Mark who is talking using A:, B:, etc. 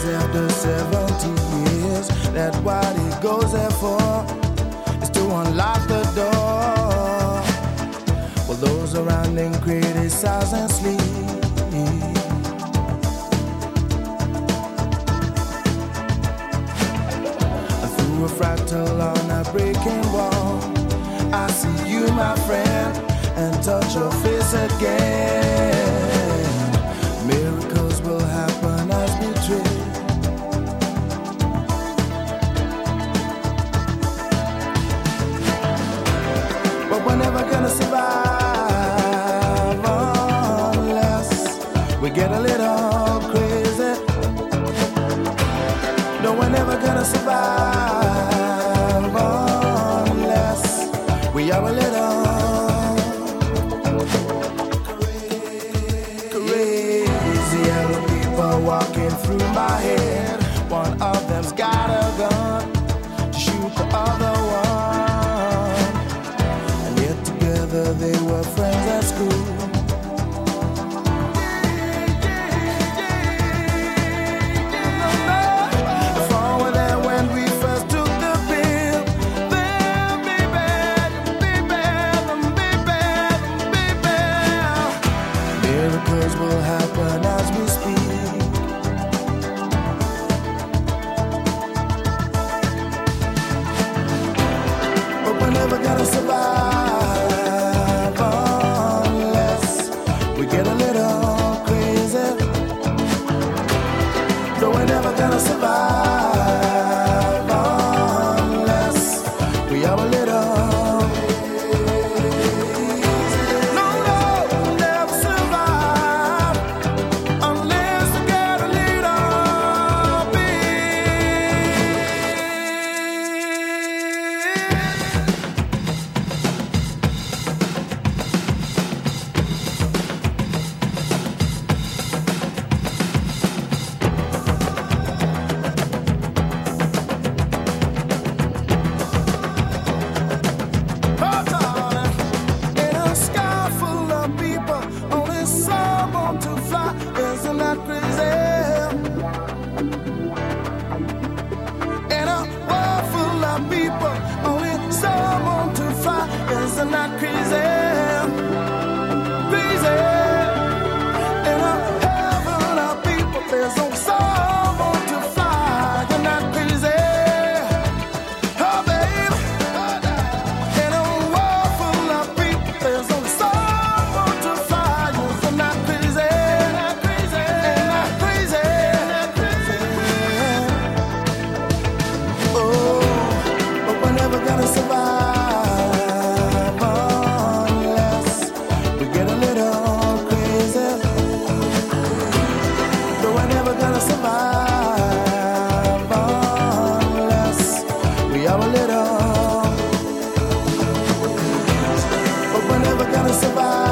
A: years after 70 years, that's what he goes there for, is to unlock the door. Well, those around him criticize and sleep. Through a fractal on a breaking wall, I see you, my friend, and touch your face again. Miracles will happen as we dream. But we're never gonna survive unless we get a little crazy. No, we're never gonna survive unless we are a little crazy. Yellow people walking through my head. One of them's got a gun to shoot the other one. And yet together they were friends at school. Miracles will happen as we speak. But we're never gonna survive unless we get a little crazy. No, we're never gonna survive unless we are a little. Isn't that crazy? Crazy. In a heaven of people, there's only someone to fly. Isn't that crazy? Oh, baby. In a world full of people, there's only someone to fly. Isn't that crazy? Isn't that crazy? Isn't that crazy? Oh, but we're never gonna survive. Survive unless we are a little, but we're never gonna survive.